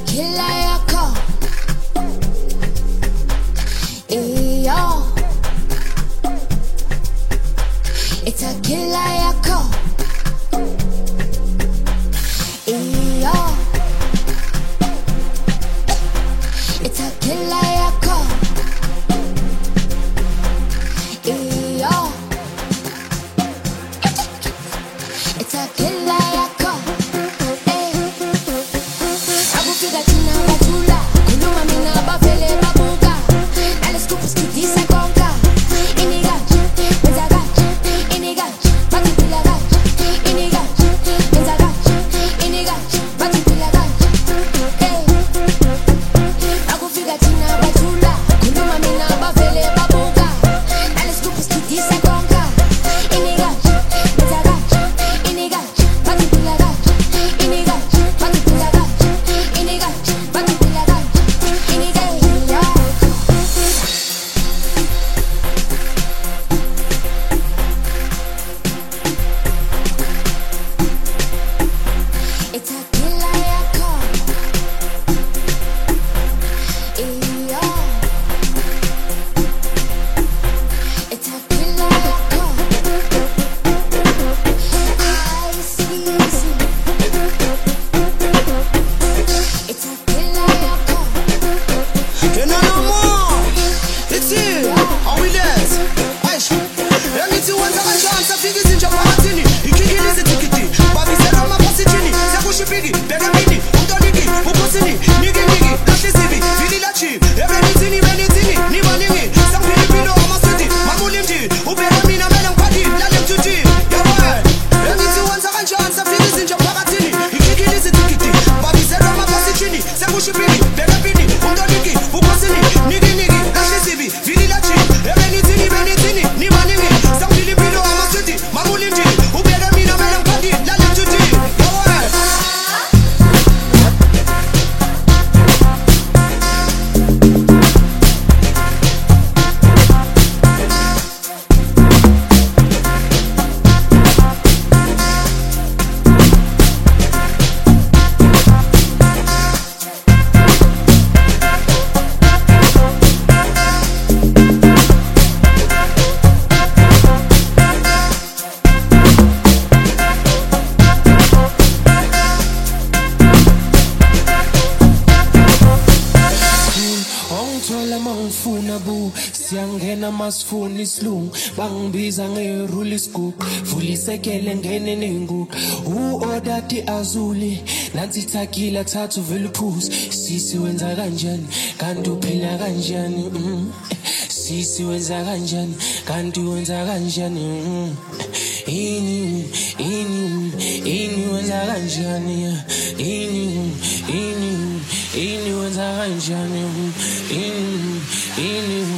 killer yako. Iyo. It's a killer yako. Iyo. It's a killer yako. Iyo. It's a killer yako. Abufika tina batula, kuluma mina bafele babuka. Nale skupu skitisa konka. Iniga, mezaga, iniga, batipila ga. Iniga, mezaga, iniga, batipila ga. Abufika tina batula, kuluma mina bafele babuka. Nale skupu skitisa konka. Iniga, mezaga, iniga, batipila ga. Iniga, batipila ga. Iniga, batipila ga. Iniga, it's a killer yako. Iyo. It's a killer yako. I see. It's a killer yako. You know no more. It's here. How we dance? Aish. Let me see once I chance. I figure in Japan. Ikigilize tikiti. Babi sera mapasitini. Sakushipigi. Bega mini. Utonigi. Uposini. Nigi nigi. Lashi zibi. Vili lachi. Everything. Ni manini. Sampili pino amasiti. Mamulimji. Ubera mina mena mkwadi. Lalem tuti. Yawa. Let me see once I chance. I figure in Japan. Ikigilize tikiti. Babi sera mapasitini. Sakushipigi. Bega mini. Utonigi. Uposini. Nigi nigi. Lashi zibi. Vili lachi. Everything. Ni manini. Sampili pino amasiti. Mamulimji. Ubera mina mena mkwadi. Lalem tuti. Yawa. Ongithola mangifuna bu siyangena masifuna isilungu bangibiza ngerule isigubhu vula isekele ngene nenguku uodati azuli nansi thakila thathu vele uphuze sisi wenza kanjani kanti uphila kanjani sisi wenza kanjani kanti wenza kanjani ini wenza kanjani ini wenza kanjani ini